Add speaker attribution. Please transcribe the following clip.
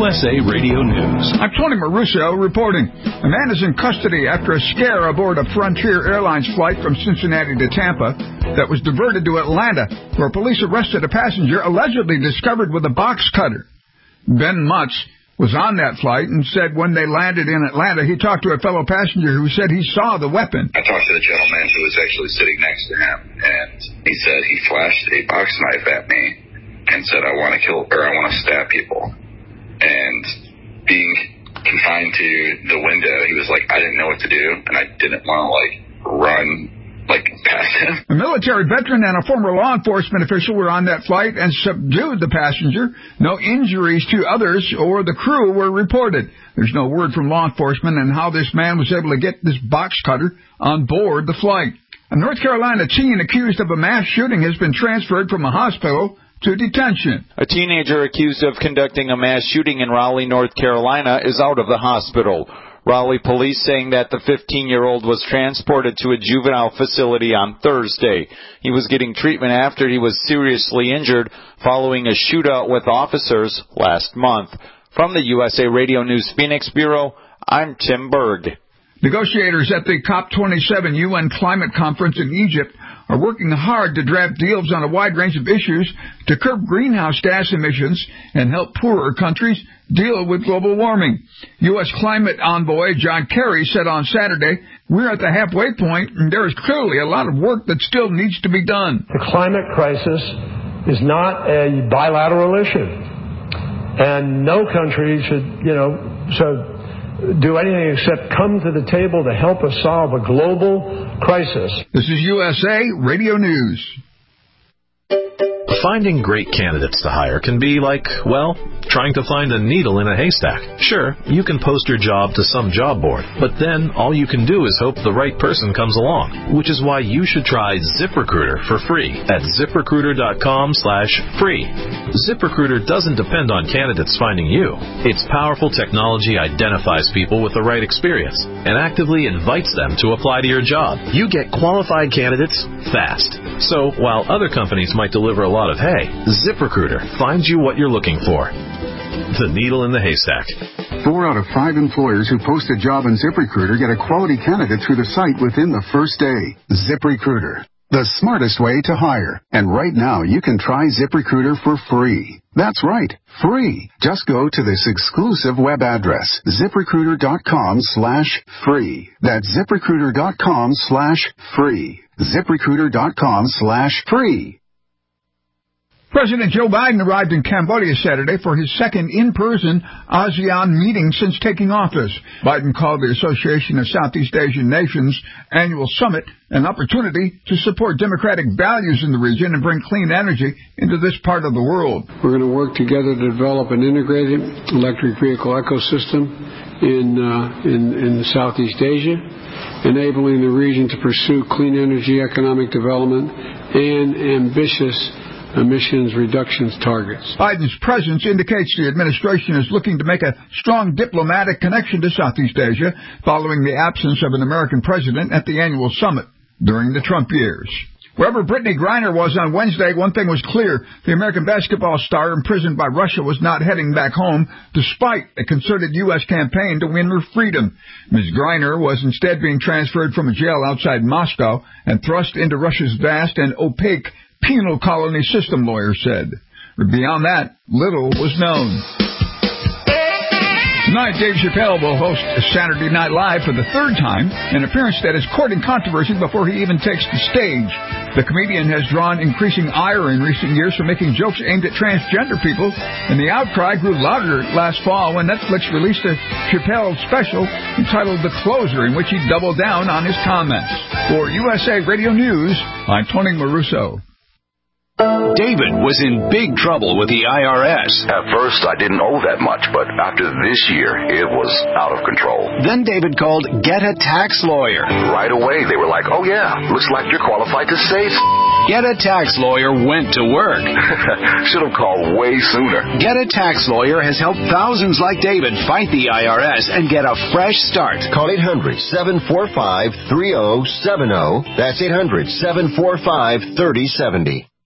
Speaker 1: USA Radio News.
Speaker 2: I'm Tony Maruso reporting. A man is in custody after a scare aboard a Frontier Airlines flight from Cincinnati to Tampa that was diverted to Atlanta, where police arrested a passenger allegedly discovered with a box cutter. Ben Mutz was on that flight and said when they landed in Atlanta, he talked to a fellow passenger who said he saw the weapon.
Speaker 3: I talked to the gentleman who was actually sitting next to him, and he said he flashed a box knife at me and said, I want to stab people. And being confined to the window, he was like, I didn't know what to do, and I didn't want to, run, past him.
Speaker 2: A military veteran and a former law enforcement official were on that flight and subdued the passenger. No injuries to others or the crew were reported. There's no word from law enforcement on how this man was able to get this box cutter on board the flight. A North Carolina teen accused of a mass shooting has been transferred from a hospital to detention.
Speaker 4: A teenager accused of conducting a mass shooting in Raleigh, North Carolina, is out of the hospital. Raleigh police saying that the 15-year-old was transported to a juvenile facility on Thursday. He was getting treatment after he was seriously injured following a shootout with officers last month. From the USA Radio News Phoenix Bureau, I'm Tim Berg.
Speaker 2: Negotiators at the COP27 UN Climate Conference in Egypt are working hard to draft deals on a wide range of issues to curb greenhouse gas emissions and help poorer countries deal with global warming. U.S. climate envoy John Kerry said on Saturday, we're at the halfway point and there is clearly a lot of work that still needs to be done.
Speaker 5: The climate crisis is not a bilateral issue. And no country should, do anything except come to the table to help us solve a global crisis.
Speaker 2: This is USA Radio News.
Speaker 1: Finding great candidates to hire can be like, trying to find a needle in a haystack. Sure, you can post your job to some job board, but then all you can do is hope the right person comes along, which is why you should try ZipRecruiter for free at ZipRecruiter.com/free. ZipRecruiter doesn't depend on candidates finding you. Its powerful technology identifies people with the right experience and actively invites them to apply to your job. You get qualified candidates fast. So while other companies might deliver a lot of hay, ZipRecruiter finds you what you're looking for. The needle in the haystack.
Speaker 6: 4 out of 5 employers who post a job on ZipRecruiter get a quality candidate through the site within the first day. ZipRecruiter, the smartest way to hire. And right now, you can try ZipRecruiter for free. That's right, free. Just go to this exclusive web address, ZipRecruiter.com/free. That's ZipRecruiter.com/free. ZipRecruiter.com/free.
Speaker 2: President Joe Biden arrived in Cambodia Saturday for his second in-person ASEAN meeting since taking office. Biden called the Association of Southeast Asian Nations annual summit an opportunity to support democratic values in the region and bring clean energy into this part of the world.
Speaker 7: We're going to work together to develop an integrated electric vehicle ecosystem in Southeast Asia, enabling the region to pursue clean energy economic development and ambitious emissions reductions targets.
Speaker 2: Biden's presence indicates the administration is looking to make a strong diplomatic connection to Southeast Asia following the absence of an American president at the annual summit during the Trump years. Wherever Brittany Griner was on Wednesday, one thing was clear. The American basketball star imprisoned by Russia was not heading back home, despite a concerted U.S. campaign to win her freedom. Ms. Griner was instead being transferred from a jail outside Moscow and thrust into Russia's vast and opaque penal colony system, lawyers said. But beyond that, little was known. Tonight, Dave Chappelle will host Saturday Night Live for the third time, an appearance that is courting controversy before he even takes the stage. The comedian has drawn increasing ire in recent years for making jokes aimed at transgender people, and the outcry grew louder last fall when Netflix released a Chappelle special entitled The Closer, in which he doubled down on his comments. For USA Radio News, I'm Tony Maruso.
Speaker 1: David was in big trouble with the IRS.
Speaker 8: At first, I didn't owe that much, but after this year, it was out of control.
Speaker 1: Then David called Get a Tax Lawyer.
Speaker 8: Right away, they were like, oh yeah, looks like you're qualified to save.
Speaker 1: Get a Tax Lawyer went to work.
Speaker 8: Should have called way sooner.
Speaker 1: Get a Tax Lawyer has helped thousands like David fight the IRS and get a fresh start.
Speaker 9: Call 800-745-3070. That's 800-745-3070.